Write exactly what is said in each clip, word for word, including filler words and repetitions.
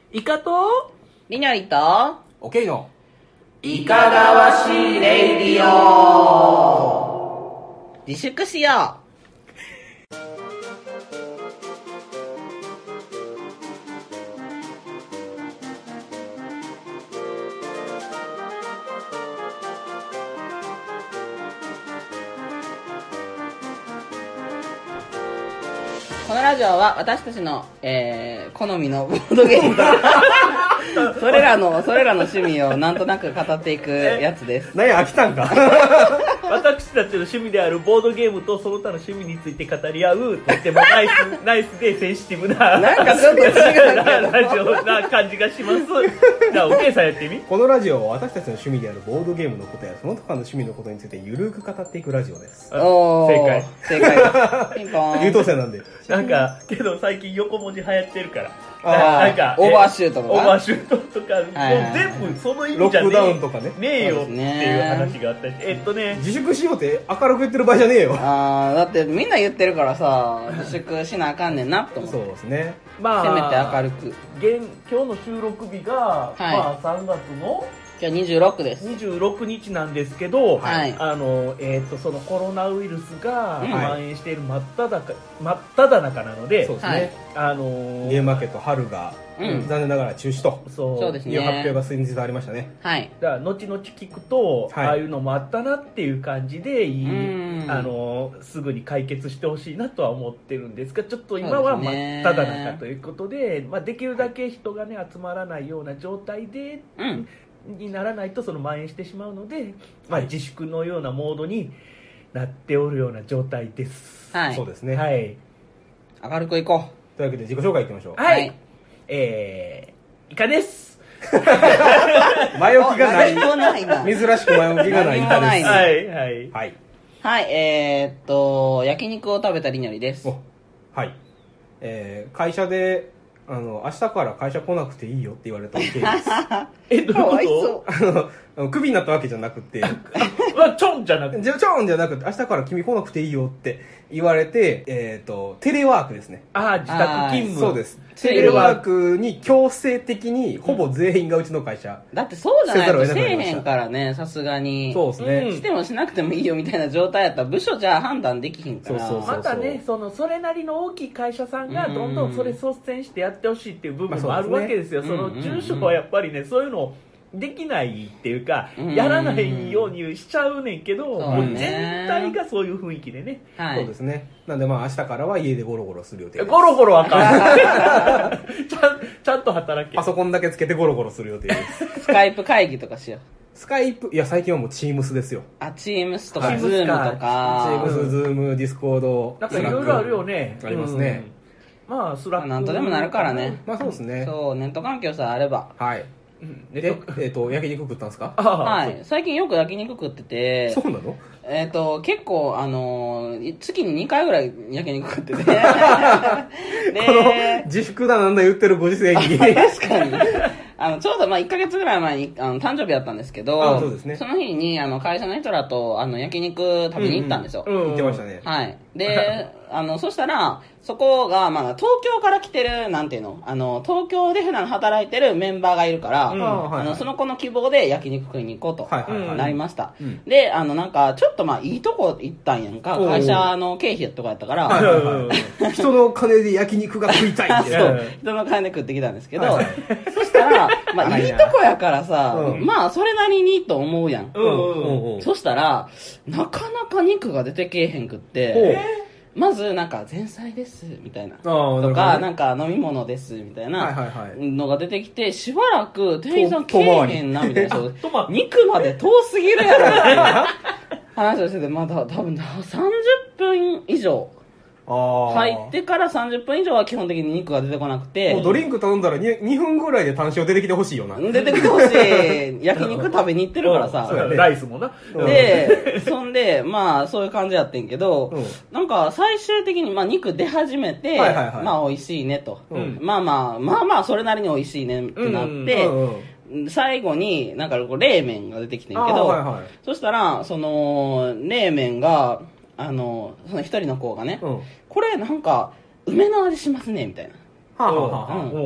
イカとりにょりとオケイのいかがわしいレイディオ。 自粛しよう。このラジオは私たちの、えー、好みのボードゲームとそれらのそれらの趣味をなんとなく語っていくやつです。 何や飽きたんか私たちの趣味であるボードゲームとその他の趣味について語り合うとってもナイスナイスでセンシティブななんかちょっと違うラジオな感じがします。じゃあおけいさんやってみ。 このラジオは私たちの趣味であるボードゲームのことやその他の趣味のことについてゆるく語っていくラジオです。 おー正解正解ピンポーン。 優等生なんでなんかけど最近横文字流行ってるからあなんかオーバーシュートとかオーバーシュートとか、 はいはいもう全部その意ロックダ味じゃねえウンとかねねえよっていうそうですね話があったし、えっとね自粛しようって明るく言ってる場合じゃねえよ。 あーだってみんな言ってるからさ自粛しなあかんねんなって思ってそうですね。 まあせめて明るく。 現今日の収録日が、 はいまあ、さんがつの今日にじゅうろくです。 にじゅうろくにちなんですけど、 はいあのえー、とそのコロナウイルスがうん蔓延している真っ只中、真っ只中なので、 そうですはいね。 あのーゲームマーケット春がうん残念ながら中止とそうそうですねいう発表が先日ありましたね。 はいだから後々聞くと、 はいああいうのもあったなっていう感じでいい、 うんあのすぐに解決してほしいなとは思ってるんですが、ちょっと今は真っそうですね只中ということで、まあ、できるだけ人が、ね、集まらないような状態で、 うんにならないとその蔓延してしまうので、まあ、 はい自粛のようなモードになっておるような状態です。 はいそうですね。 はい、 明るくいこというわけで自己紹介いきましょう。 はいはいえー、イカです前置きがない。 何もないな珍しく前置きがない何もないです。 はいはいはい。 はいえー、っと焼肉を食べたりにょりです。 おはい。えー、会社であの明日から会社来なくていいよって言われたオケイです。 えどうかわいいうこそあのクビになったわけじゃなくて、 とあちょんじゃなくてじゃちょんじゃなくて明日から君来なくていいよって言われて、えっ、とテレワークですね。 ああ自宅勤務そうです。 テテレワークに強制的にほぼ全員がうちの会社。 うだってそうじゃないとせざるを得なくなりましたせえへんからねさすがにそうですね。 うんしてもしなくてもいいよみたいな状態やったら部署じゃ判断できひんからそうそうそうまたねそのそれなりの大きい会社さんがどんどんそれ率先してやってほしいっていう部分もあるわけですよ。そのまあそうですね中小はやっぱりねそういうのをできないっていうか、 うんやらないようにしちゃうねんけど、 そうもうね全体がそういう雰囲気でね。 はいそうですね。なんでまあ明日からは家でゴロゴロする予定です。 ゴロゴロあかんちゃんちゃんと働けパソコンだけつけてゴロゴロする予定です。 スカイプ会議とかしよう。 スカイプ、いや最近はもうチームスですよ。 あチームスとかはいズームとチーかムス、ズーム、ディスコード、 なんかいろいろあるよね。 ありますねうんまあスラックなんとでもなるからね。 まあそうですね。 そうネット環境さえあれば。 はい。 うんで、 ネットえっ、と、焼肉食ったんですか？ ああはい最近よく焼肉食っててそうなの？ えっ、と結構あのー月ににかいぐらい焼肉食っててこので自粛だなんだ言ってるご時世に。 確かにあのちょうどまあいっかげつぐらい前にあの誕生日だったんですけどあそうですねの日にあの会社の人らとあの焼肉食べに行ったんですよ、 うん言ってましたね。 はい。で、あの、そしたら、そこが、まあ、東京から来てる、なんていうのあの、東京で普段働いてるメンバーがいるから、 うんあはいはいの、その子の希望で焼肉食いに行こうと、 はいはいはいなりました。 うんで、あの、なんか、ちょっとまあ、いいとこ行ったんやんか、 おう会社の経費とかやったから、 はいはいはい。人の金で焼肉が食いたいって。 そううん、 人の金で食ってきたんですけど、 はいはいそしたら、まあ、いいとこやからさ、 うんまあ、それなりにと思うやん。 うんうんうんそしたら、なかなか肉が出てけえへんくって、 ほうまずなんか前菜ですみたいなあーとかなるほどねなんか飲み物ですみたいはいなはいはい。 のが出てきてしばらく店員さんとけえへんなみたいなそうトマト肉まで遠すぎるやろっていう話をしててまだ多分さんじゅっぷん以上ああ。 入ってからさんじゅっぷん以上は基本的に肉が出てこなくてもうドリンク頼んだら 2, にふんぐらいで単勝出てきてほしいよな。 出てきてほしい焼肉食べに行ってるからさそうやねライスもな。 うんで、そんで、まあ、そういう感じやってんけど、 うんなんか、最終的に、まあ、肉出始めて、 はいはいはいまあ、美味しいねと。 うんまあまあ、まあまあ、それなりに美味しいねってなって、 うんうん最後に、なんか、こう冷麺が出てきてんけあーど、 はいはいそしたら、その、冷麺が、あの、その一人の子がね、 うん。 これなんか、梅の味しますね、みたいな。 はあはあはあはあうん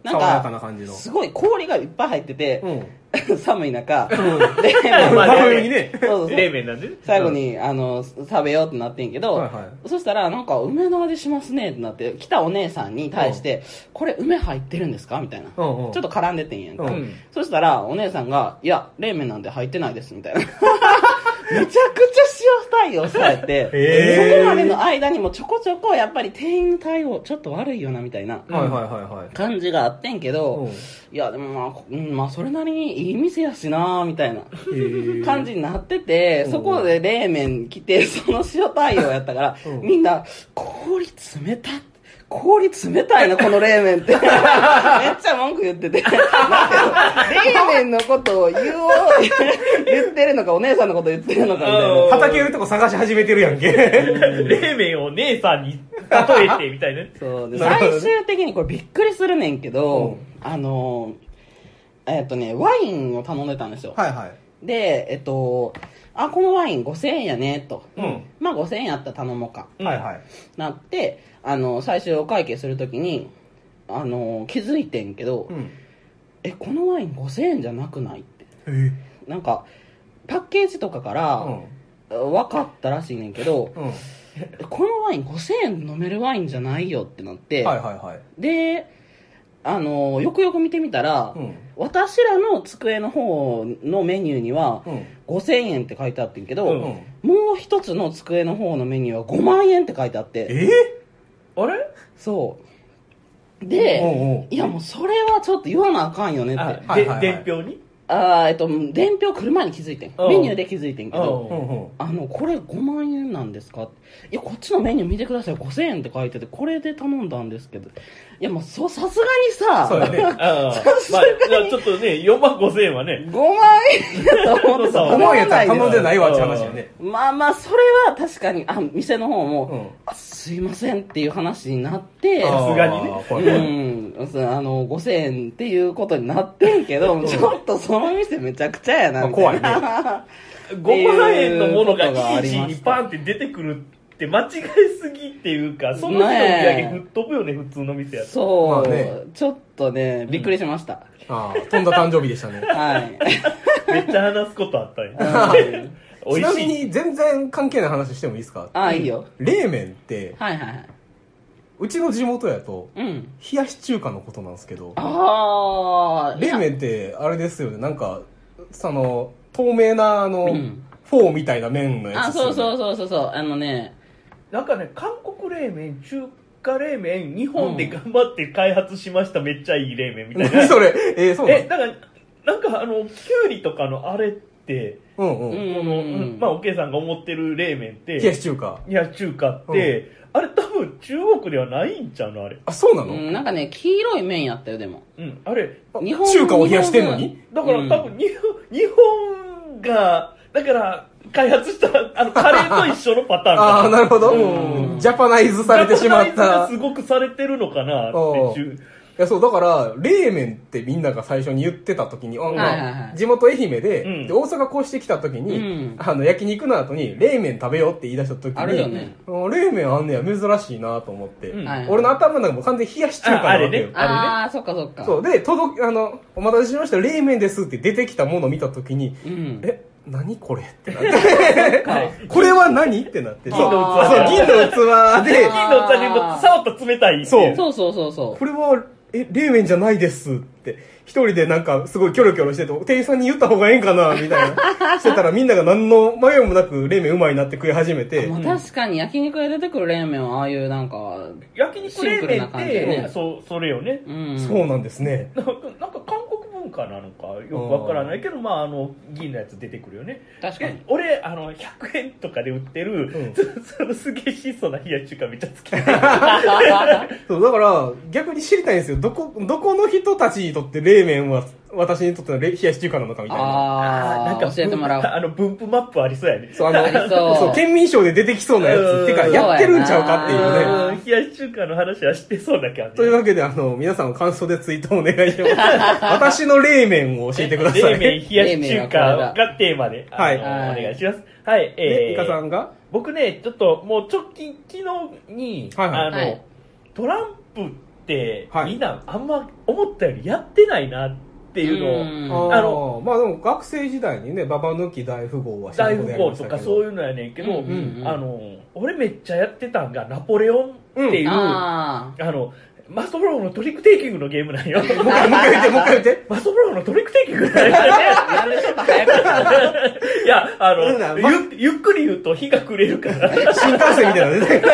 なん爽やかなか感じの。 すごい氷がいっぱい入ってて、 うん。 寒い中、 うん。 で、 まあ真冬にね。 そうそうそう冷麺なんでね。 最後に、あの、食べようってなってんけど、 はいはいそしたら、なんか、梅の味しますねってなって、来たお姉さんに対して、これ梅入ってるんですかみたいな。 うんうん。 ちょっと絡んでてんやんか。 うんそしたら、お姉さんが、いや、冷麺なんで入ってないです、みたいな。めちゃくちゃ塩対応されて、 へーそこまでの間にもちょこちょこ、やっぱり店員の対応、ちょっと悪いよな、みたいな。 はいはいはいはい。 感じがあってんけど、 うんいや、でもまあこ、うん、まあ、それなりにいい店やしな、みたいな感じになってて、 うんそこで冷麺来て、その塩対応やったから、 うんみんな、氷冷たっ氷冷たいな、この冷麺って。めっちゃ文句言ってて。なんか冷麺のことを言おう、言ってるのか、お姉さんのこと言ってるのか、みたいな。 叩けるとこ探し始めてるやんけ。 冷麺を姉さんに例えてみたいな。 そうでなるほどね最終的にこれびっくりするねんけど、 うんあのえっとねワインを頼んでたんですよ、 はいはい。 でえっとあこのワインごせんえんやねと、 うんまあごせんえんやったら頼もうかうんはいはい。 なってあの最終お会計するときにあの気づいてんけど、 うん。 えこのワインごせんえんじゃなくないってえなんかパッケージとかからうん。 分かったらしいねんけど、 うん。 このワインごせんえん飲めるワインじゃないよってなって、 はいはいはい。 であのよくよく見てみたら、 うん。 私らの机の方のメニューにはうん。 ごせんえんって書いてあってんけど、 うんもう一つの机の方のメニューはごまんえんって書いてあってえあれそうで、 おうおういやもうそれはちょっと言わなあかんよねってあ、 あ、 ではいはいはい伝票にーえっと伝票来る前に気づいてんうんメニューで気づいてんけど、 うんうん。 あのこれごまんえんなんですかいやこっちのメニュー見てくださいごせんえんって書いててこれで頼んだんですけどいやもうそさすがにさそうだね。 ああ、まあ、ちょっとね、よんまんごせんえんはね。 ごまんえんだと思ってそう思うんやったら頼んでいないわって話やね。 まあまあそれは確かにあ店の方も、 うんあすいませんっていう話になってさすがにねあーはういはいんそうあのごせんえんっていうことになってんけどちょっとその店めちゃくちゃやなみたいな、 ごまんえんのものがイっていうことがあージーにりましたパンって出てくるって間違いすぎっていうか、その日の売り上げ吹っ飛ぶよね、普通の店やと。 そう、 まあねちょっとねびっくりしました、 ああ、飛んだ誕生日でしたね。 はいめっちゃ話すことあったんや。美ちなみ味しい。 に全然関係ない話してもいいですか？ ああいいよ冷麺って、 はいはいはいうちの地元やと、 うん冷やし中華のことなんですけど、 ああ冷麺ってあれですよね、なんか、その、透明な、あの、 うんフォーみたいな麺のやつあですよね。 そうそうそうそうそうあのねなんかね、韓国冷麺、中華冷麺、日本で頑張って開発しました、めっちゃいい冷麺みたいな。 何それえー、そうなのえ、だから、なんかあの、きゅうりとかのあれって、 うんうん。 うんこの、うんまあ、おけいさんが思ってる冷麺って、 冷やし中華。 いや、中華って、あれ多分中国ではないんちゃうのあれ。 あ、そうなの、 うんなんかね黄色い麺やったよでもうん、あれ、 あ日本中華を冷やしてんのにだからうん多分日本、日本が、だから、開発した、あの、カレーと一緒のパターンああ、なるほど、 うんジャパナイズされてしまっジャパナイズがた。 すごくされてるのかなっておう中いや、そう、だから、冷麺ってみんなが最初に言ってた時に、あまあはいはいはい地元愛媛で、 うんで大阪越してきた時に、 うんあの、焼肉の後に、冷麺食べようって言い出した時に、 あるよねあ冷麺あんねや、珍しいなと思って、 うんはいはい俺の頭の中も完全に冷やし中華なわけよ。 ああれねああそっかそっかそう、で、届き、あの、お待たせしました、冷麺ですって出てきたものを見た時に、 うんえ、何これってなって、これは何ってなって、 銀のそうそう、 器で銀の器で、 金の器でも触ったら冷たいっていそうそうそうそうそうこれは、え、冷麺じゃないですって、一人でなんかすごいキョロキョロしてて、店員さんに言った方がええんかなみたいな。してたらみんなが何の迷いもなく冷麺うまいなって食い始めて、 まあ確かに焼肉で出てくる冷麺はああいうなんか焼肉冷シンプルな麺って、 感じでねそう、それよね。 うんそうなんですね。 なんか、なんか韓国文化なのかよくわからないけど、まあ、あの、銀のやつ出てくるよね。 確かにえ俺、あの、ひゃくえんとかで売ってる、 うんそのすげえ質素な冷やし中華めっちゃ好き。 そう、だから逆に知りたいんですよ。どこ、どこの人たちにとって冷麺は私にとっての冷冷やし中華なのかみたいな。 ああ教えてもらおうあの、分布マップありそうやね。 そう、あの、 ありそうそう、県民賞で出てきそうなやうんつ。てか、やってるんちゃうかっていうそうやね。 なうん冷やし中華の話は知ってそうだけどね。 というわけで、あの、皆さん感想でツイートお願いします。私の冷麺を教えてください。 冷麺冷やし中華がテーマで、あのはいお願いします。はい、 で、 えイカさんが僕ね、ちょっともう直近、昨日に、 はいはいあの、 はいトランプっって、 はいみんなあんま思ったよりやってないなっていうのを、 ああののまあでも学生時代にねババ抜き大富豪は大富豪とかそうういうのやねんけど、 うんうんあの俺めっちゃやってたんがナポレオンっていう、ああのマストブローのトリックテイキングのゲームなんよ。 もう一回もう一回言ってもう一回言ってマストブローのトリックテイキングなんよ。 あ。なんでちょっと早くいや、あの、 うんまゆゆっくり言うと日が暮れるから。 新幹線みたいなのね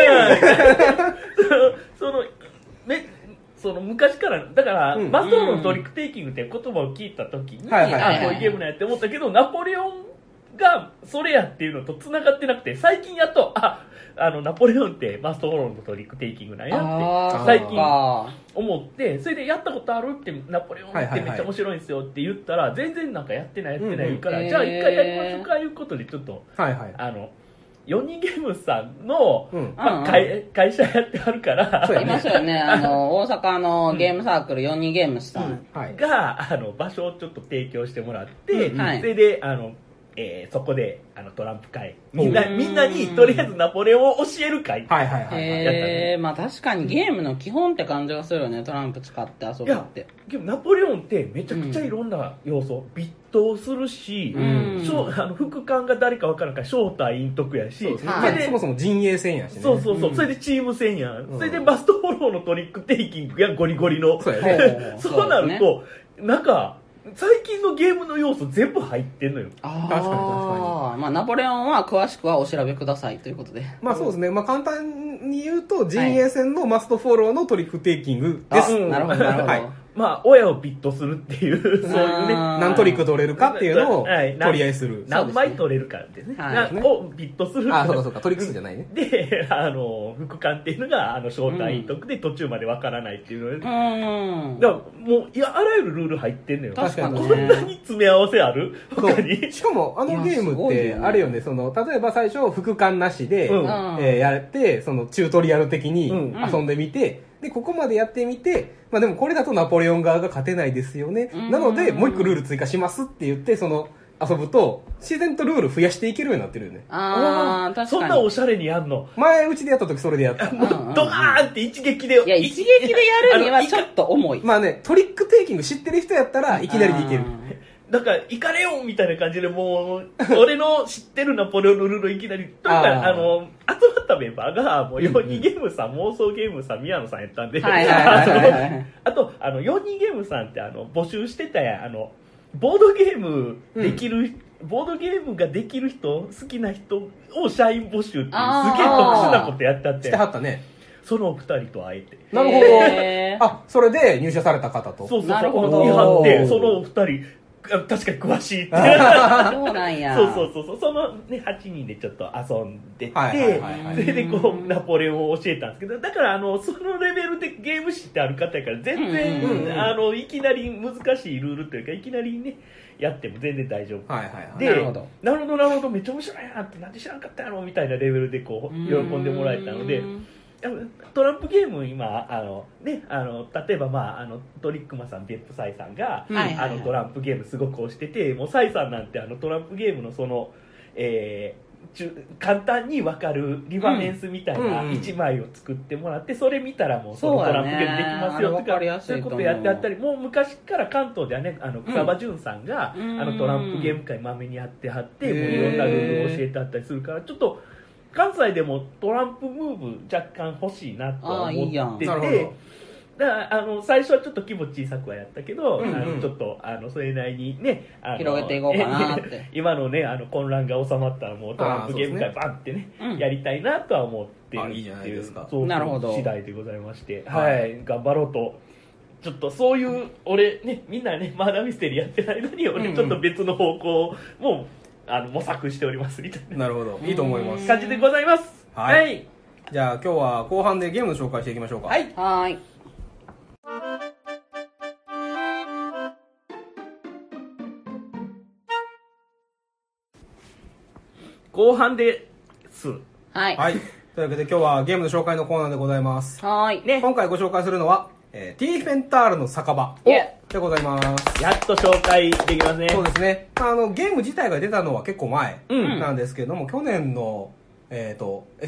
その、ね、その昔から、だから、 うんマストブローのトリックテイキングって言葉を聞いたときに、 はいはいはいあ、こういうゲームなんやって思ったけど、ナポレオンがそれやっていうのと繋がってなくて、最近やっと、あ、あの、ナポレオンってマストブローのトリックテイキングなんやって。 あー最近そ思ってそれでやったことあるってナポレオンってめっちゃ面白いんですよって言ったら全然なんかやってないやってない言うから、 うんうんじゃあ一回やりましょうかいうことでちょっとはいはいあのよにんゲームさんの、 うんまあうんうん会会社やってはるからそうやいますよね。あの、大阪のゲームサークルよにゲームスさん。 はいがあの場所をちょっと提供してもらって、 うんはいそれであの、えーそこであのトランプ会みんなうんみんなにとりあえずナポレオンを教える会、 はいはいはいはいへえ、まあ確かにゲームの基本って感じがするよね、トランプ使って遊ぶって。 でもナポレオンってめちゃくちゃいろんな要素、ビットをするし、 うんしょあの副官が誰か分からんから正体陰徳やしそうですねはいまあそもそも陣営戦やしねそうそうそう、 んそれでチーム戦やん、 うんそれでバストフォローのトリックテイキングやゴリゴリのそうやほうねほうそうなると、なんか最近のゲームの要素全部入ってんのよ。 あ確かに確あ、まあナポレオンは詳しくはお調べくださいということで。 まあそうですねまあ簡単に言うと陣営戦のマストフォローのトリックテイキングです、 うんなるほどなるほど。 はいまあ親をビットするっていうそういうねあー何トリック取れるかっていうのをはい取り合いする何枚取れるかってね、 はいなをビットするあそうかそうかトリック数じゃないねで、あの、副官っていうのが、あの、正体陰徳で途中までわからないっていうので、 うだかん。 らもう、いや、あらゆるルール入ってんのよ。 確かにこんなに詰め合わせあるそう他に。 しかもあのゲーいやすムってごいよねあれよねその例えば最初副官なしで、 うんえーやってそのチュートリアル的にうん遊んでみて、でここまでやってみて、まあ、でもこれだとナポレオン側が勝てないですよね、 うんなのでもう一個ルール追加しますって言ってその遊ぶと自然とルール増やしていけるようになってるよねああ、確そんかに。 なおしゃれにやんの。 前うちでやった時それでやったもううんうん、 ドカーンって一撃で。 いや、一撃でやるにはちょっと重い。 まあねトリックテイキング知ってる人やったらいきなりでいけるだから、イカレオンみたいな感じでもう、俺の知ってるナポレオンのルールをいきなり、とか、 あーあの、集まったメンバーが、もうよにんゲームさん、妄想ゲームさん、宮野さんやったんで、 はいはいはいはいはい。 あと、あの、よにんゲームさんって、あの、募集してたやん、あの、ボードゲームできる、ボードゲームができる人、好きな人を社員募集っていう、すげえ特殊なことやったっしてて、 はったねそのお二人と会えて。 なるほどへーあそれで入社された方とそうそうそう、 なるほど見張って、そのお二人、あ確かに詳しいって。 そうなんや。 そうそうそうそう、そのね、はちにんでちょっと遊んでて、 はいはいはいはいそれでこう、ナポレオンを教えたんですけど、だからあの、そのレベルでゲーム知ってある方やから、全然、 うんうんうんあの、いきなり難しいルールというか、いきなりね、やっても全然大丈夫。 はいはいはいでなるほどなるほど、なるほど、めっちゃ面白いなって、なんで知らなかったやろみたいなレベルでこう、喜んでもらえたのでう、んトランプゲーム今あの、ね、あの例えば、まあ、あのトリックマさん別府サイさんが、 はいはいはいあのトランプゲームすごく推しててもうサイさんなんてあのトランプゲームのその、えーちゅ簡単に分かるリバメンスみたいなうんうんいちまいを作ってもらってそれ見たらもうそのトランプゲームできますよとかそうやねあれ分かりやすいそういうと思うことやってあったりもう昔から関東ではねあの草場淳さんが、 うんあのトランプゲーム会まめにやってはって、 へーもういろんなルールを教えてあったりするからちょっと関西でもトランプムーブ若干欲しいなとはあーいいやん思ってなるほてどだからあの最初はちょっと規模小さくはやったけど、 うんうんあのちょっとあのそれなりにねあの広げていこうかなって今のねあの混乱が収まったらもうトランプゲーム会あーそうですねバンってねうんやりたいなとは思ってるってあいいじゃないですかそうそうなるほど次第でございましてははいい、頑張ろうとちょっとそういう俺ねみんなねマーダーミステリーやってないのにうんうん俺ちょっと別の方向もあの模索しておりますみたいななるほどいいと思います感じでございますはいはい、 じゃあ今日は後半でゲームの紹介していきましょうかはいはーい。 後半ですはい。 はいというわけで今日はゲームの紹介のコーナーでございますはーい。 ね今回ご紹介するのは、えー、ティーフェンタールの酒場イエでございますやっと紹介できますねそうですね、まあ、あのゲーム自体が出たのは結構前うんなんですけれども、去年の、えー、とエッセン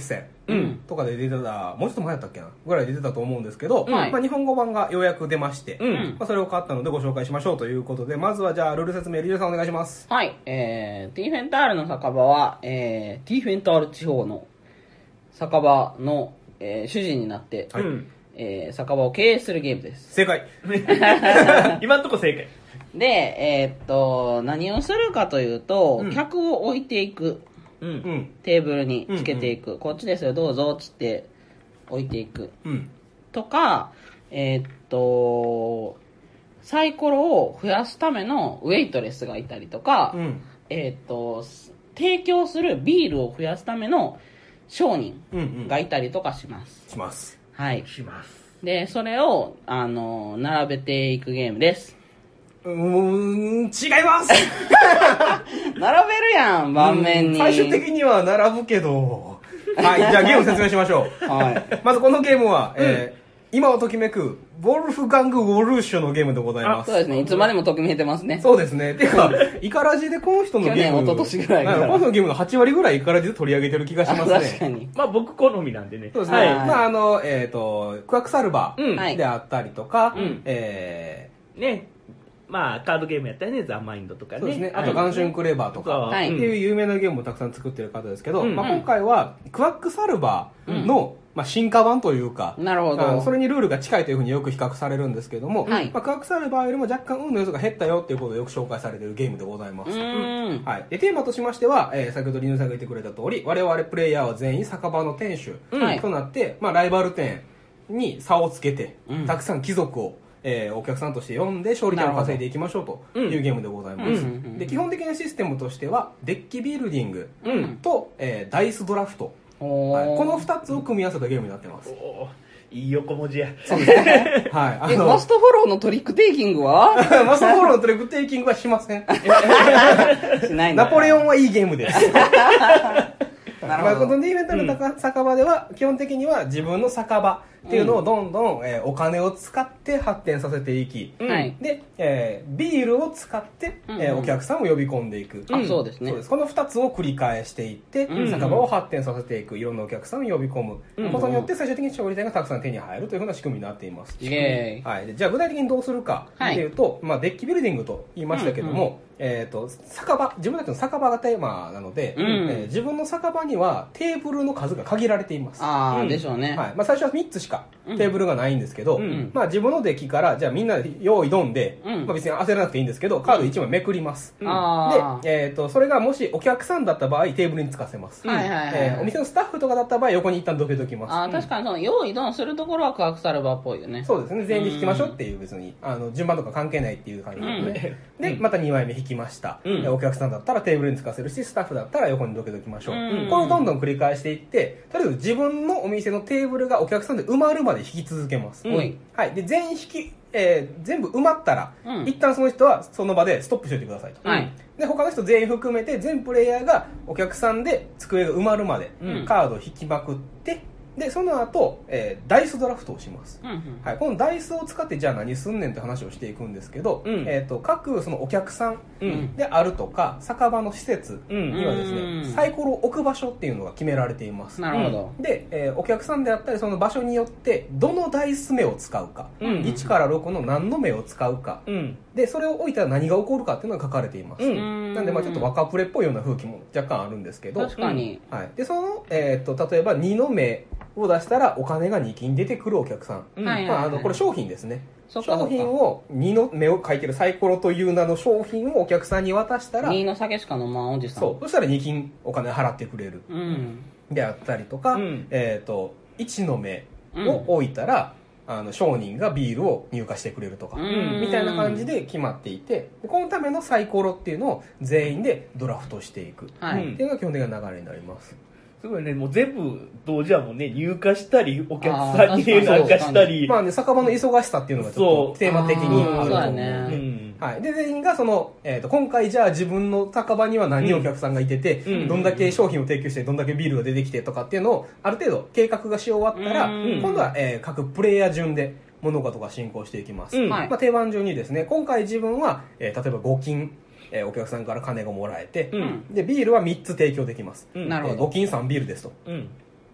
うんとかで出てた、もうちょっと前だったっけなぐらいで出てたと思うんですけど、 はいまあ、日本語版がようやく出まして、 うんまあ、それを買ったのでご紹介しましょうということで、まずはじゃあルール説明、リュウさんお願いします。 はい、えー、ティーフェンタールの酒場は、えー、ティーフェンタール地方の酒場の、えー主人になって、 はいうんえー酒場を経営するゲームです。 正解。 今んとこ正解。 で、えーっと、何をするかというと、 うん客を置いていく。 ううんん。 テーブルにつけていく。こっちですよ、どうぞ、つって置いていく。 うん。 とか、えーっと、サイコロを増やすためのウェイトレスがいたりとか、 うん。 えーっと、提供するビールを増やすための商人うん。うん。 がいたりとかします。 します。 はい。 します。 で、それを、あの、並べていくゲームです。 うーん、違います並べるやん、盤面に。 最終的には並ぶけど。はい、じゃあゲーム説明しましょう。 はい。 まずこのゲームは、えー今をときめく、ボルフガング・ウォルーシュのゲームでございます。 そうですね、いつまでもときめいてますね。 そうですね。てか、イカラジでこの人のゲーム。 去年一昨年ぐらいからはこの人のゲームのはち割ぐらいイカラジで取り上げてる気がしますね。 あ確かに。 まあ僕好みなんでね。 そうですね。 はいまああの、えっ、と、クワックサルバうんーであったりとか、 うんえね。まあカードゲームやったらね、ザ・マインドとかね。 ーそうですね。あと、 はいガンシュンクレバーとか、 はいっていう有名なゲームをたくさん作ってる方ですけど、 うんまあ、今回は、クワックサルバーの、まあ、進化版というか、 なるほどあのそれにルールが近いというふうによく比較されるんですけども、 はいまあ、クワックサルバーよりも若干運の要素が減ったよっていうことをよく紹介されているゲームでございます。 うーん。 はい、でテーマとしましては、えー先ほどリヌさんが言ってくれた通り、我々プレイヤーは全員酒場の店主、 はいとなって、まあ、ライバル店に差をつけて、 うんたくさん貴族を、えーお客さんとして呼んで勝利点を稼いでいきましょうというゲームでございます、 うんで基本的なシステムとしてはデッキビルディングうんと、えーダイスドラフト、 おーはい、このふたつを組み合わせたゲームになってます。 おーいい横文字や。 はい、あえ、 のマストフォローのトリックテイキングはマストフォローのトレクテイキングはしません。 しないんだ。 ナポレオンはいいゲームです。 なるほどまあ、このディーベンタルの酒場では基本的には自分の酒場っていうのをどんどん、えーお金を使って発展させていき、 うんはい。 で、えービールを使って、 うんえーお客さんを呼び込んでいく、 あ、そうですねそうで。すこのふたつを繰り返していって、 うん酒場を発展させていく、いろんなお客さんを呼び込むうんことによって最終的に勝利点がたくさん手に入るというふうな仕組みになっています。 イエーイ。 はい、でじゃあ具体的にどうするかっていうと、まあ、デッキビルディングと言いましたけども、えー、と酒場自分たちの酒場がテーマなので、 うんえー自分の酒場にはテーブルの数が限られています、 あー、 うんでしょうね。 はいまあ、最初はみっつしかうんテーブルがないんですけど、 うんまあ、自分のデッキからじゃあみんなで用意ドンで、 うんまあ、別に焦らなくていいんですけどカードいちまいめくります、 うんあー。 で、えー、とそれがもしお客さんだった場合テーブルにつかせます、 はいはいはい。 えーお店のスタッフとかだった場合横に一旦どけときますあー、確かにその、用意ドンするところはクワークサルバーっぽいよね。 そうですね全員で引きましょうっていう別にあの順番とか関係ないっていう感じなので、でうんまたにまいめ引きました、 うんでお客さんだったらテーブルにつかせるしスタッフだったら横にどけときましょう、 うんこれをどんどん繰り返していってとりあえず自分のお店のテーブルがお客さんで埋まるまで引き続けます、 うんおい。 はい、で全員引き、えー全部埋まったら、 うん一旦その人はその場でストップしておいてくださいと、 はい。 で他の人全員含めて全プレイヤーがお客さんで机が埋まるまでうんカードを引きまくってでその後、えーダイスドラフトをします、 うんうん。 はい、このダイスを使ってじゃあ何すんねんって話をしていくんですけど、 うんえー、と各そのお客さんうんであるとか酒場の施設うんにはですね、 うんサイコロを置く場所っていうのが決められていますなるほど。 で、えーお客さんであったりその場所によってどのダイス目を使うか、 うんいちからろくの何の目を使うかうんでそれを置いたら何が起こるかっていうのが書かれています、 うんなんでまあちょっと若プレっぽいような風景も若干あるんですけど、 確かに。 はい、でその、えー、と例えばにの目を出したらお金がに金出てくるお客さん、 うんはいまあ、あのこれ商品ですねそっかそっか商品をにの目を書いてるサイコロという名の商品をお客さんに渡したらにの酒しか飲まんおじさん。 そうそしたらに金お金払ってくれるうん。 であったりとか、 うんえー、といちの目を置いたら、あの商人がビールを入荷してくれるとか、 うんみたいな感じで決まっていてでこのためのサイコロっていうのを全員でドラフトしていくっはい。 うんていうのが基本的な流れになりますすごいね、もう全部同時はもうね、入荷したり、お客さんあーに確かになんかしたり。 まあね酒場の忙しさっていうのがちょっそうとテーマ的にあると思うそうだうねん。 はい、で全員がその、えー、と今回じゃあ自分の酒場には何人お客さんがいてて、 うんどんだけ商品を提供してどんだけビールが出てきてとかっていうのをある程度計画がし終わったら、 うん今度は、えー各プレイヤー順で物事が進行していきます、 うんはいまあ、定番順にですね今回自分は、えー例えばご金、えーお客さんから金がもらえて、 うんでビールはみっつ提供できます、 うんなるほどえーご金さんビールですとうん。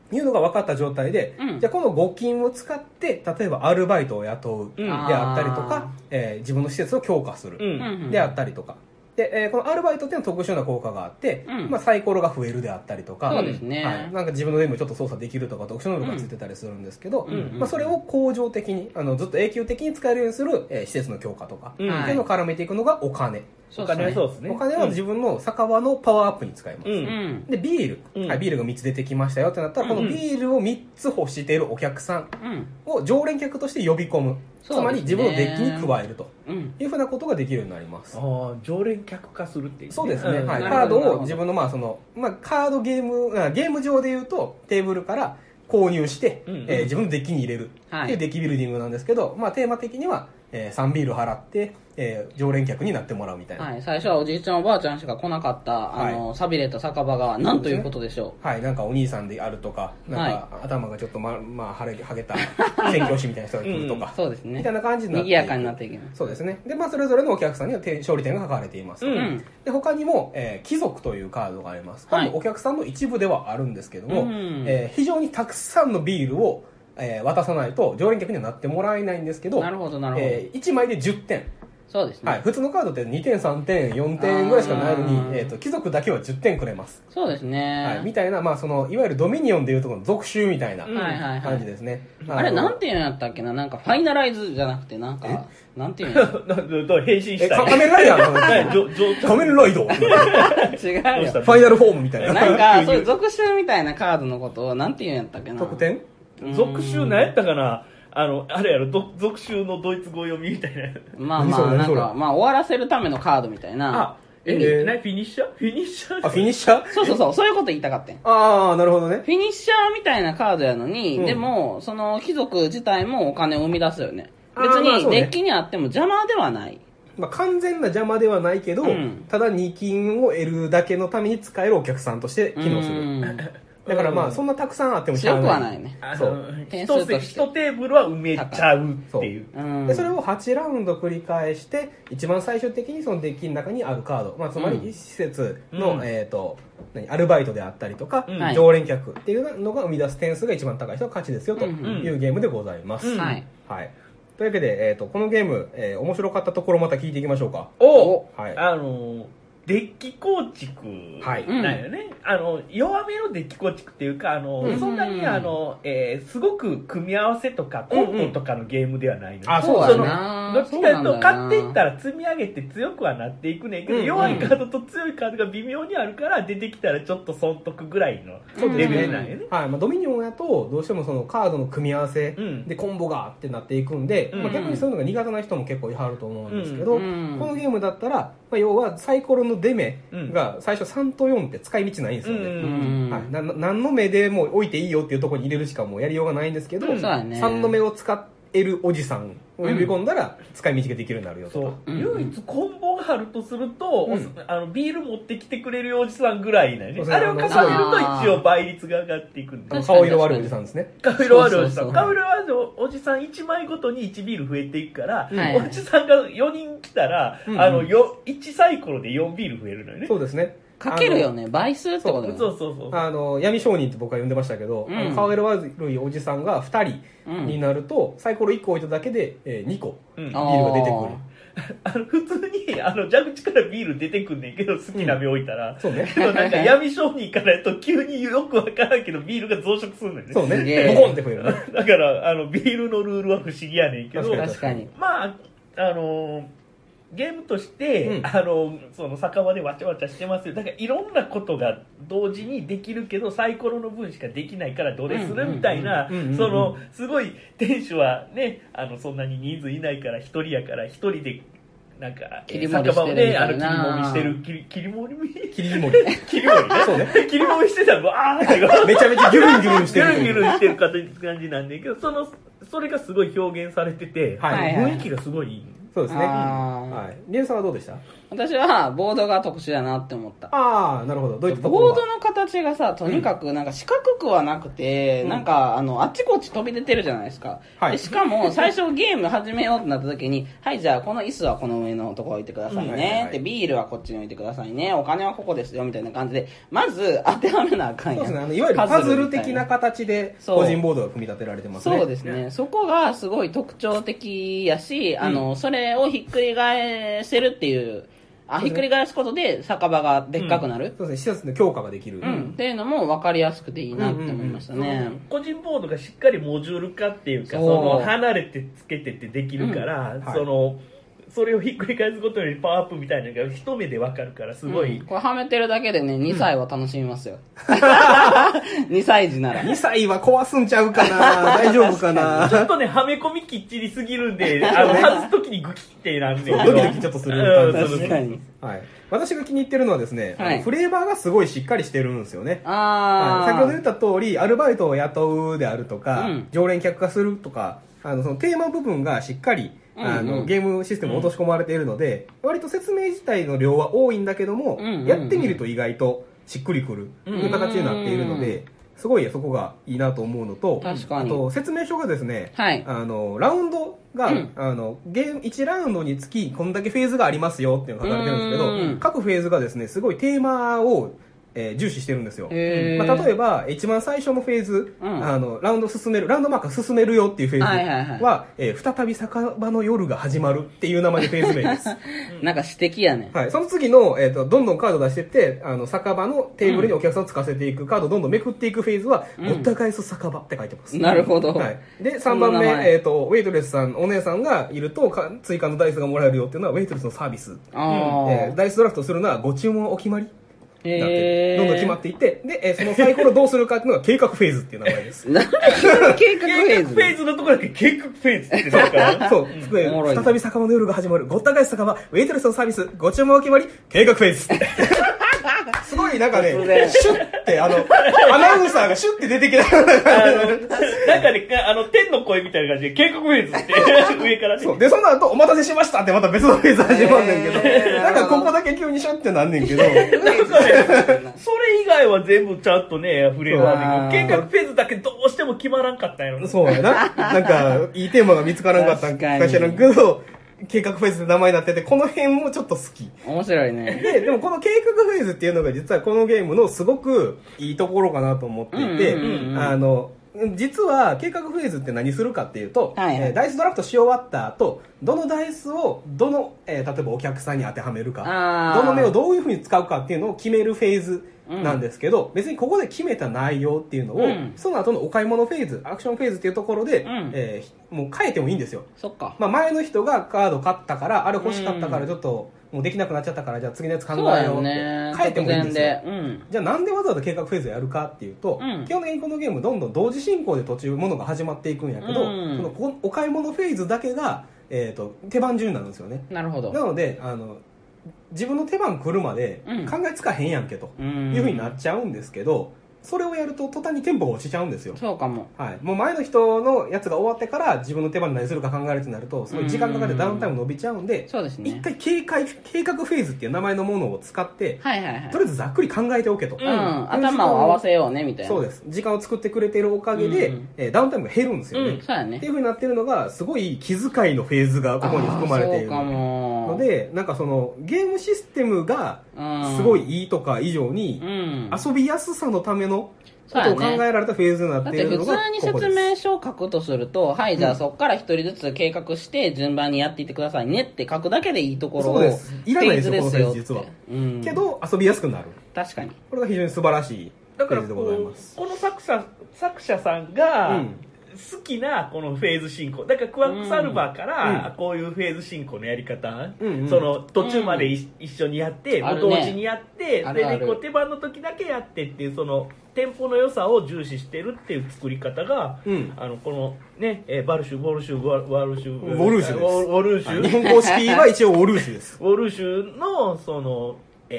いうのが分かった状態で、 うんじゃあこの募金を使って例えばアルバイトを雇うでうんあったりとか、えー自分の施設を強化するうんうんであったりとかで、えーこのアルバイトっていうのは特殊な効果があって、 うんまあ、サイコロが増えるであったりとかそうですねはい、なんか自分のゲームちょっと操作できるとか特殊能力がついてたりするんですけど、 うんまあ、それを恒常的にあのずっと永久的に使えるようにする、えー施設の強化とか、 うんっていうのを絡めていくのがお金、 お金はそうですね。 お金は自分の酒場のパワーアップに使います、 うんうんでビール、 うんはい、ビールがみっつ出てきましたよってなったら、 うんこのビールをみっつ欲しているお客さんうんを常連客として呼び込む、 そうですねつまり自分のデッキに加えるとうんいうふうなことができるようになります。 ああ、常連客化するっていう、 そうですね、 んはい、 なカードるほどなるほどを自分のまあその、まあ、カードゲームあゲーム上でいうとテーブルから購入して、 うんうんえー自分のデッキに入れるっていうデッキビルディングなんですけど、まあ、テーマ的には、えー、さんビール払って、えー常連客になってもらうみたいな、 はい、最初はおじいちゃんおばあちゃんしか来なかったあの、寂れた酒場が何ということでしょはい、なんかお兄さんであるとか、なんか頭がちょっとま、まあ、はれ、はげた宣教師みたいな人が来るとう、 か、 そうですねみたいな感じになっていく賑やかになっていきますそうですね。で、まあ、それぞれのお客さんにはて勝利点が書かれています。 うんで、他にも、えー貴族というカードがあります。これもお客さんの一部ではあるんですけども、 うんえー非常にたくさんのビールを、えー渡さないと常連客にはなってもらえないんですけど、 なるほどなるほど、 えーいちまいでじゅってん。 そうですね、 はい、普通のカードってにてん、さんてん、よんてんぐらいしかないのにあ、ーえーと貴族だけはじゅってんくれます。 そうですね、 はい、みたいな、まあ、そのいわゆるドミニオンでいうとこの属州みたいなうんはいはいはい感じですね。 あれのなんていうんやったっけな、なんかファイナライズじゃなくてなんかなんていうんやなどう変身えしたい。 か仮面ライダーのはいじょじょ仮面ライドフ違うよしたァイナルフォームみたいな。 なんかそういう属州みたいなカードのことをなんていうんやったっけな、 得点属州何やったかな、あの、あれやろ、ど属州のドイツ語読みみたいな。 まあまあ何それ何それなんかまあ終わらせるためのカードみたいなあ、え、 えー何フィニッシャーフィニッシャーあ、フィニッシャーそうそうそうそういうこと言いたかったんああ、なるほどね。 フィニッシャーみたいなカードやのに、 うんでもその貴族自体もお金を生み出すよねあ別にーまあそうねデッキにあっても邪魔ではない、 まあ、完全な邪魔ではないけど、 うんただに金を得るだけのために使えるお客さんとして機能する。 うんだからまあ、 うんそんなたくさんあってもしゃあ強くはないい。 ねあのそう点数として一テーブルは埋めちゃうっていう。 うんでそれをはちラウンド繰り返して一番最終的にそのデッキの中にあるカード、まあ、つまりうん施設の、 うんえー、と何アルバイトであったりとか、 うんはい常連客っていうのが生み出す点数が一番高い人が勝ちですよとうんいうゲームでございます、 うんはいはい、というわけで、えー、とこのゲーム、えー面白かったところまた聞いていきましょうか。 を、 はいあの、デッキ構築はいなんよね。あの、弱めのデッキ構築っていうか、あの、 うんそんなにあの、えーすごく組み合わせとかコンボとかのゲームではないの。 あそうだそのなどっちかというと、 そうなんだよな買っていったら積み上げて強くはなっていくねんけど、 うん弱いカードと強いカードが微妙にあるから、出てきたらちょっと損得ぐらいのレベルなんよね。 はいまあ、ドミニオンやとどうしてもそのカードの組み合わせうんでコンボがってなっていくんで、 うんまあ、逆にそういうのが苦手な人も結構いはると思うんですけど、 うんこのゲームだったら、まあ、要はサイコロの出目が最初さんとよんって使い道ないんですよね、 うんうんはい、なな何の目でもう置いていいよっていうところに入れるしかもうやりようがないんですけど、 うんそうやねさんの目を使えるおじさんを呼び込んだら使い道ができるようになるよとそうか、 うん唯一コンボがあるとすると、 うんあのビール持ってきてくれるおじさんぐらいなねそうそうあれを重ねると一応倍率が上がっていくんであの確かに顔色悪いおじさんですね。 顔色悪いおじさそうそうそうん顔色悪いおじさんいちまいごとにいちビール増えていくから、 はいおじさんがよにん来たら、 うんあのよいちサイコロでよんビール増えるのよねそうですね。 かけるよね倍数ってことだよねそうそうそうあの闇商人って僕は呼んでましたけど、 うんあの顔色悪いおじさんがふたりになると、サイコロいっこ置いただけで、えーにこうんビールが出てくる。 あの普通にあの蛇口からビール出てくんねんけど好きな目置いたら、 そうね。 でもなんか闇商人からやと急によくわからんけどビールが増殖するのよねそうすげえね。ボコンって増えるね。 だからあのビールのルールは不思議やねんけど確かに確かにまああのゲームとして、 うんあのその酒場でわちゃわちゃしてますよだからいろんなことが同時にできるけどサイコロの分しかできないからどれするみたいなうんうんうんうんそのすごい店主はねあのそんなに人数いないから一人やから一人でなんか切り盛りしてる酒場をねあのみたいな切り盛りしてる切り切り盛り切り盛り。 切り盛りねそうね。 切り盛りしてたらわーってこうめちゃめちゃギュルンギュルンしてる。 ギュルンギュルンしてる感じなんだけどそのそれがすごい表現されてて、 はいはい雰囲気がすごいいいそうですね。 あーはい。リエさんはどうでした？ 私はボードが特殊だなって思った。 ああ、なるほど。どういったところがボードの形がさ、とにかくなんか四角くはなくて、 うん、 なんかあのあっちこっち飛び出てるじゃないですか、 はい、 でしかも最初ゲーム始めようってなった時にはいじゃあこの椅子はこの上のところ置いてくださいね、 うんはいはいはい、 でビールはこっちに置いてくださいね、お金はここですよみたいな感じでまず当てはめなあかんやん。 そうですね。あのいわゆるパズルみたい的な形でそう個人ボードが組み立てられてますね。 そうですね。そこがすごい特徴的やし、あの、それをひっくり返せるっていう、あ、ひっくり返すことで酒場がでっかくなる、 そうですね。施設の強化ができる。 うん、っていうのも分かりやすくていいなって思いましたね。 個人ボードがしっかりモジュール化っていうか、 そうその離れてつけてってできるから、 うんはい、 そのそれをひっくり返すことよりパワーアップみたいなのが一目で分かるからすごい、 うん、これはめてるだけでねにさいは楽しみますよ、うん、にさい児ならにさいは壊すんちゃうかな大丈夫かなちょっとねはめ込みきっちりすぎるんであの外す時にグキってなんでドキドキちょっとする感じ確かに、 はい、私が気に入ってるのはですね、 はい、 フレーバーがすごいしっかりしてるんですよね。 あ、 はい、先ほど言った通りアルバイトを雇うであるとか、うん、常連客化するとかあのそのテーマ部分がしっかりあの、うんうん、ゲームシステムを落とし込まれているので、うん、割と説明自体の量は多いんだけども、うんうんうん、やってみると意外としっくりくるという形になっているので、うんうん、すごいそこがいいなと思うのと、 確かにあと説明書がですね、 はい、 あのラウンドが、うん、あのゲームいちラウンドにつきこんだけフェーズがありますよっていうのが書かれてるんですけど、うん、各フェーズがですねすごいテーマをえー、重視してるんですよ、まあ、例えば一番最初のフェーズ、うん、あのラウンド進めるラウンドマークが進めるよっていうフェーズは、はいはいはい、えー、再び酒場の夜が始まるっていう名前でフェーズ名ですなんか詩的やね、 はい、その次の、えーと、どんどんカード出してってあの酒場のテーブルにお客さんをつかせていく、うん、カードをどんどんめくっていくフェーズは、うん、ごった返す酒場って書いてます、 なるほど、 はい、でさんばんめ、えーと、ウェイトレスさんお姉さんがいるとか追加のダイスがもらえるよっていうのはウェイトレスのサービス、あ、えー、ダイスドラフトするのはご注文お決まりなってどんどん決まっていってで、えー、そのサイコロどうするかっていうのが計画フェーズっていう名前ですなんで計画フェーズ計画フェーズのところだけ計画フェーズってだからそう、うん、再び酒場の夜が始まるごった返す酒場ウェイトレスのサービスご注文お決まり計画フェーズすごいなんかねシュッてあのアナウンサーがシュッて出てきたなんかねあの天の声みたいな感じで計画フェーズって上からねそうでその後お待たせしましたってまた別のフェーズ始まんねんけど、えー、なんかここだけ急にシュッてなんねんけどなんかねそれ以外は全部ちゃんとねフレーバーで計画フェーズだけどうしても決まらんかったんやろそうやななんかいいテーマが見つからんかったんかしらんけど計画フェーズで名前になっててこの辺もちょっと好き面白いねででもこの計画フェーズっていうのが実はこのゲームのすごくいいところかなと思っていて、うんうんうんうん、あの実は計画フェーズって何するかっていうと、はいはい、えー、ダイスドラフトし終わった後どのダイスをどの、えー、例えばお客さんに当てはめるかどの目をどういうふうに使うかっていうのを決めるフェーズなんですけど、うん、別にここで決めた内容っていうのを、うん、その後のお買い物フェーズアクションフェーズっていうところで、うん、えー、もう変えてもいいんですよ。 そっか、 まあ、前の人がカード買ったからあれ欲しかったからちょっと、もうできなくなっちゃったからじゃあ次のやつ考えようって変えてもいいんですよ、うん、じゃあなんでわざわざ計画フェーズやるかっていうと、うん、基本的にこのゲームどんどん同時進行で途中ものが始まっていくんやけど、うん、そのお買い物フェーズだけが、えー、と手番順になるんですよね。 なるほど。 なのであの自分の手番来るまで考えつかへんやんけというふうになっちゃうんですけど、それをやると途端にテンポが落ちちゃうんですよ。 そうかも、 はい、もう前の人のやつが終わってから自分の手番で何するか考えるってなるとすごい時間かかってダウンタイム伸びちゃうんで、 そうですね、 一回計画、計画フェーズっていう名前のものを使って、 はいはいはい、 とりあえずざっくり考えておけと、 うん、頭を合わせようねみたいな。 そうです、時間を作ってくれているおかげで、うん、えー、ダウンタイムが減るんですよね、 うん、そうやねっていうふうになってるのがすごい気遣いのフェーズがここに含まれているので、なんかそのゲームシステムがすごいいいとか以上に、うん、遊びやすさのためのことを考えられたフェーズになっているのがここです。 だって普通に説明書を書くとすると、はい、じゃあそこから一人ずつ計画して順番にやっていってくださいねって書くだけでいいところを、 そうです、いらないですよこのフェーズ実は、うん、けど遊びやすくなる。 確かにこれが非常に素晴らしいフェーズでございます。 だからこの作者作者さんが、うん、好きなこのフェーズ進行だからクワックサルバーからこういうフェーズ進行のやり方、うんうん、その途中までい、うん、一緒にやって、うん、同時にやって、ね、で、ね、こう手番の時だけやってっていうそのテンポの良さを重視してるっていう作り方が、うん、あのこのね、えー、バルシュ、ボルシュ、ワルシュ、 ウォルシュです。 ウォルシュ。 日本公式は一応ウォルシュです。 ウォルシュのその、えー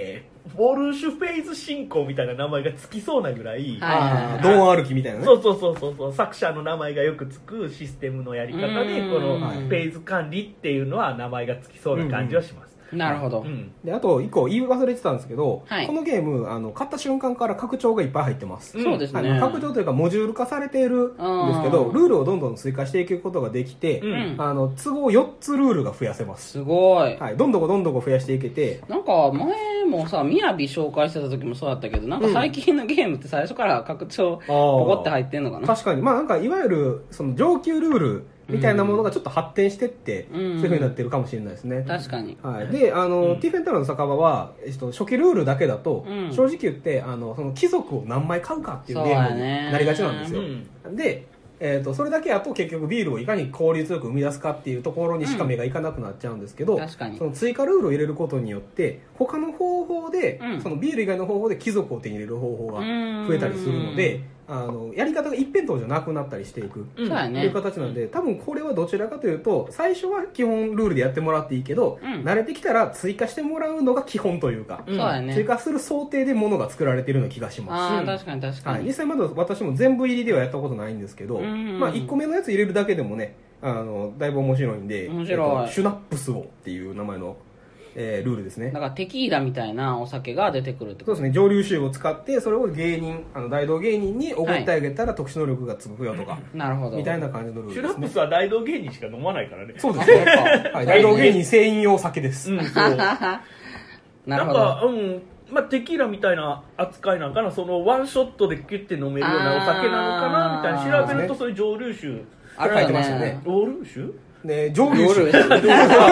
ボルシュフェイズ進行みたいな名前がつきそうなぐらい、 ああドーン歩きみたいなね。 そうそうそうそうそう、作者の名前がよくつくシステムのやり方でこのフェイズ管理っていうのは名前がつきそうな感じはします。 なるほど、 うん、 であと一個言い忘れてたんですけど、 はい、 このゲームあの買った瞬間から拡張がいっぱい入ってます、 うん、そうですね、 拡張というかモジュール化されているんですけど、ルールをどんどん追加していくことができて、うん、あの都合よっつルールが増やせます。 すごい、 はい、どんどこどんどこ増やしていけて、 なんか前もさみやび紹介してた時もそうだったけど、なんか最近のゲームって最初から拡張ポコって入ってんのかな。 確かに、まあなんかいわゆるその上級ルールみたいなものがちょっと発展してって、うん、そういう風になってるかもしれないですね。 確かに。 はい。で、あの、うん、ティフェンタロの酒場は、えっと、初期ルールだけだと、うん、正直言って、あの、その貴族を何枚買うかっていうゲームになりがちなんですよ。で、えっと、それだけやと結局ビールをいかに効率よく生み出すかっていうところにしか目がいかなくなっちゃうんですけど、うん、確かに。その追加ルールを入れることによって、他の方法で、うん、そのビール以外の方法で貴族を手に入れる方法が増えたりするので、あのやり方が一辺倒じゃなくなったりしていくという形なんで、多分これはどちらかというと最初は基本ルールでやってもらっていいけど、うん、慣れてきたら追加してもらうのが基本というか、うん、追加する想定で物が作られているような気がしますし、 あ、確かに確かに、 はい、実際まだ私も全部入りではやったことないんですけど、うん、まあ、いっこめのやつ入れるだけでもね、あのだいぶ面白いんで、 面白い、 えっと、シュナップスをっていう名前のえー、ルールですね。 だからテキーラみたいなお酒が出てくるってこと。 そうですね。蒸留酒を使ってそれを芸人、あの大道芸人におごってあげたら特殊能力がつくよとか、 なるほど、 みたいな感じのルールですね。 シュラップスは大道芸人しか飲まないからね。 そうですね。はい、大道芸人全員用酒です。うん、そう。 なるほど。 なんか、うん。まあ、テキーラみたいな扱いなんかな、そのワンショットでキュッて飲めるようなお酒なのかなみたいな調べると、そういう蒸留酒あ書いてましたね。 蒸留酒ね、蒸留酒。蒸留酒。多分、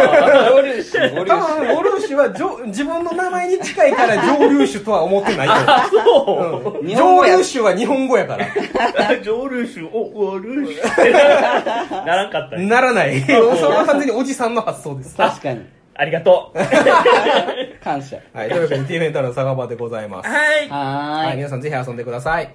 蒸留酒は自分の名前に近いから蒸留酒とは思ってないと。 あ、そう、 うん。蒸留酒は日本語やから。 蒸留酒、お、蒸留酒。ならんかったね。 ならない。それは完全におじさんの発想です。 確かに。 ありがとう。 感謝。 はい、というわけで、ティーフェンタルの酒場でございます。 はい。 はい。 皆さんぜひ遊んでください。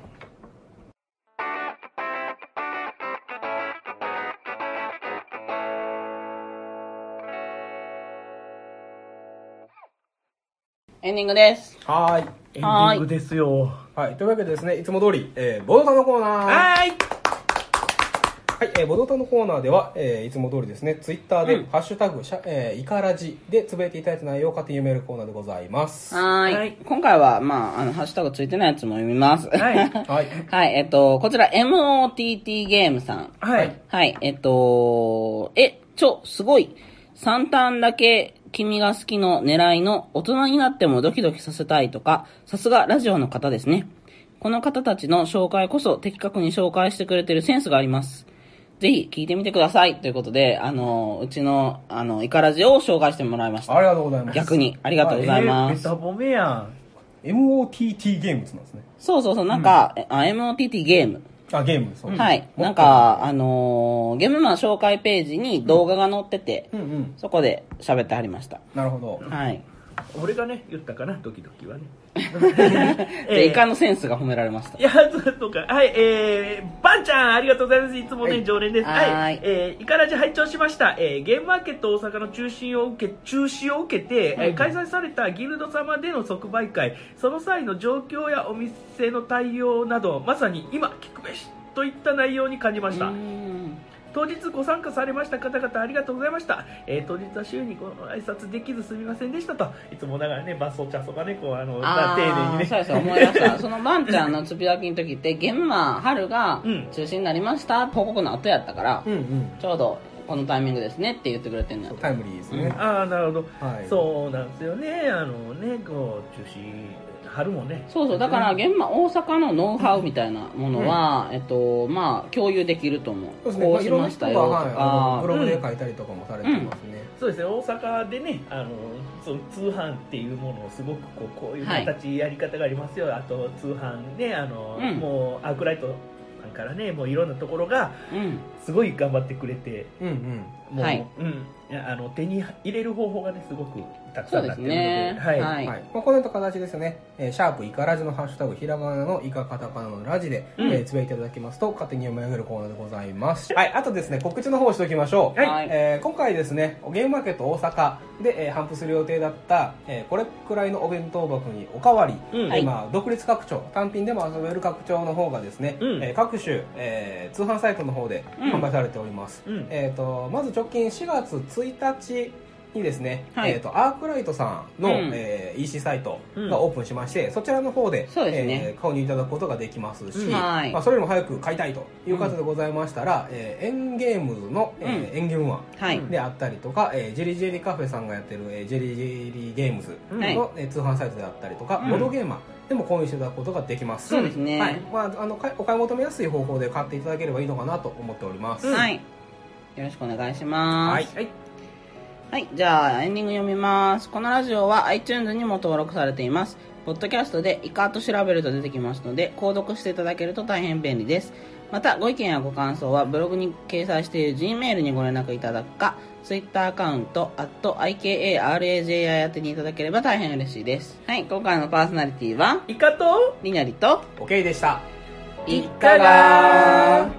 エンディングです。 はい。 エンディングですよ。 はい。というわけでですね、いつも通り、えー、ボドタのコーナー。 はい。 はい、えー、ボドタのコーナーでは、えー、いつも通りですね、ツイッターで、うん、ハッシュタグ、えー、イカラジでつぶやいていただいた内容を勝手に読めるコーナーでございます。 はい。はい、今回は、まあ、あの、ハッシュタグついてないやつも読みます。 はい。はい。 はい、えっと、こちら、エムオーティーティー ゲームさん。 はい。 はい、えっと、え、ちょ、すごい。さんターンだけ君が好きの狙いの大人になってもドキドキさせたいとか、さすがラジオの方ですね。この方たちの紹介こそ的確に紹介してくれてるセンスがあります。ぜひ聞いてみてくださいということで、あの、うちの、あの、イカラジを紹介してもらいました。 ありがとうございます。 逆に、ありがとうございます。 えー、ベタ褒めやん。 エムオーティーティー ゲームズなんですね。 そうそうそう、なんか、うん、あ エムオーティーティー ゲーム。 あ、ゲーム、そう。 はい。なんか、あのー、ゲームマン紹介ページに動画が載ってて、うんうんうん、そこで喋ってはりました。 なるほど。 はい。 俺がね、言ったかな、ドキドキはね。 で、イカのセンスが褒められました。 いや、ずっとか。はい、えー、バンちゃん、ありがとうございます。いつもね、はい、常連です。はい。はい、えー、イカラジ拝聴しました。えー、ゲームマーケット大阪の中止を受け、中止を受けて、うん、えー、開催されたギルド様での即売会、その際の状況やお店の対応など、まさに今、聞くべしといった内容に感じました。当日ご参加されました方々ありがとうございました、えー、当日は週にこの挨拶できずすみませんでしたと、いつもながらねバスお茶そばねこうあのあ丁寧にね、 そうです思い出したそのバンちゃんのつぶやきの時ってゲームマン春が中止になりました、うん、報告の後やったから、うんうん、ちょうどこのタイミングですねって言ってくれてるのよ。 タイムリーですね、 うん、ああなるほど、はい、そうなんですよね、あのねこう中止春もね、 そうそうだから現場大阪のノウハウみたいなものは、うん、えっとまあ共有できると思う。 そうですね、こうしましたよとか、はい、ブログで書いたりとかもされてますね、うん、 そうですね、大阪でねあのその通販っていうものをすごくこうこういう形やり方がありますよ、はい、あと通販ねあの、うん、もうアークライトからねもういろんなところがすごい頑張ってくれて、 うんうん、 もう、 はい、 うん、いやあの手に入れる方法がねすごくたくさんなってるので、 ね、 はい、 はい、まあ、このような形ですね、えー、シャープイカラジのハッシュタグひらがなのイカカタカナのラジで、うん、えー、つぶやいていただきますと勝手に読み上げるコーナーでございます。はい、あとですね告知の方をしておきましょう。はい、えー、今回ですねゲームマーケット大阪で、えー、頒布する予定だった、えー、これくらいのお弁当箱におかわり、うん、えー、まあ、独立拡張単品でも遊べる拡張の方がですね、うん、えー、各種、えー、通販サイトの方で販売されております。うん、えー、とまず直近しがつついたちにですね、はい、えー、とアークライトさんの、うん、えー、イーシー サイトがオープンしまして、うん、そちらの方で、ね、えー、購入いただくことができますし、うん、まあ、それよりも早く買いたいという方でございましたら、うん、えー、エンゲームズの、えーうん、エンゲームワンであったりとか、はい、えー、ジェリージェリーカフェさんがやってる、えー、ジェリージェリーゲームズの、はい、えー、通販サイトであったりとか、うん、ボードゲーマーでも購入していただくことができます。 そうですね、 はい、まあ、あのお買い求めやすい方法で買っていただければいいのかなと思っております。 はい、よろしくお願いします。 はい、 はい、じゃあエンディング読みます。このラジオは iTunes にも登録されています。ポッドキャストでイカと調べると出てきますので購読していただけると大変便利です。またご意見やご感想はブログに掲載している Gmail にご連絡いただくか Twitter アカウント アット アイケーエーアールエージェーアイ 宛てにいただければ大変嬉しいです。はい、今回のパーソナリティはイカとりなりと OK でした。 いかが